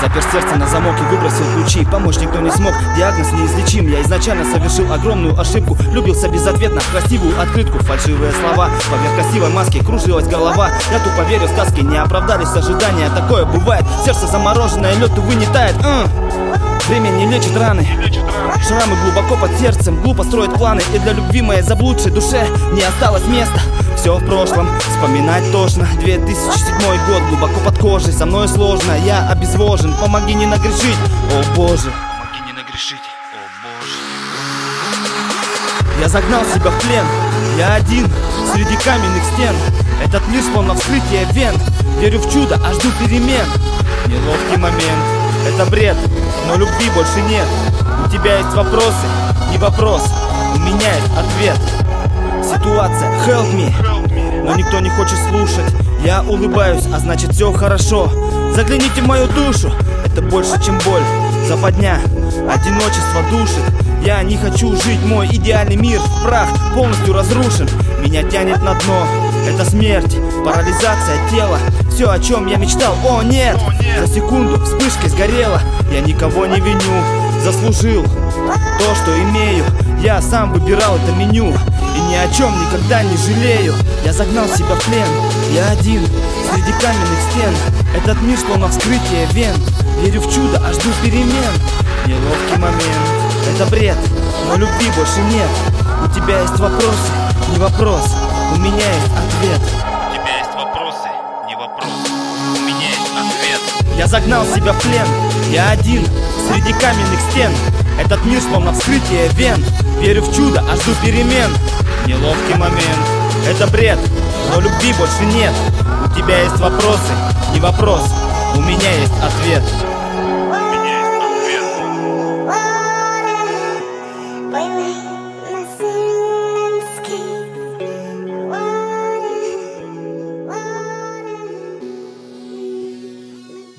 Запер сердце на замок и выбросил ключи. Помочь никто не смог, диагноз неизлечим. Я изначально совершил огромную ошибку. Влюбился безответно в красивую открытку. Фальшивые слова, поверх красивой маски кружилась голова. Я тупо верю в сказки, не оправдались ожидания. Такое бывает, сердце замороженное, лед увы не тает. Время не лечит раны, шрамы глубоко под сердцем. Глупо строить планы, и для любви моей заблудшей душе не осталось места. Все в прошлом, вспоминать тошно. 2007 год, глубоко под кожей. Со мной сложно, я обезвожен. Помоги не нагрешить, о боже. Помоги не нагрешить, о боже. Я загнал себя в плен, я один среди каменных стен. Этот мир словно вскрытие вен. Верю в чудо, а жду перемен. Неловкий момент, это бред, но любви больше нет. У тебя есть вопросы, не вопрос, у меня есть ответ. Ситуация, help me, но никто не хочет слушать. Я улыбаюсь, а значит все хорошо. Загляните в мою душу, это больше чем боль. Западня, одиночество душит. Я не хочу жить, мой идеальный мир в прах полностью разрушен. Меня тянет на дно, это смерть, парализация тела. Все, о чем я мечтал, о нет, за секунду вспышкой сгорело. Я никого не виню, заслужил то, что имею. Я сам выбирал это меню и ни о чем никогда не жалею. Я загнал себя в плен, я один среди каменных стен. Этот мир словно вскрытие вен. Верю в чудо, а жду перемен. Неловкий момент, это бред, но любви больше нет. У тебя есть вопросы, не вопрос, у меня есть ответ. У тебя есть вопросы, не вопрос, у меня есть ответ. Я загнал себя в плен, я один среди каменных стен. Этот мир словно вскрытие вен. Верю в чудо, а жду перемен. Неловкий момент, это бред, но любви больше нет. У тебя есть вопросы, не вопрос, у меня есть ответ.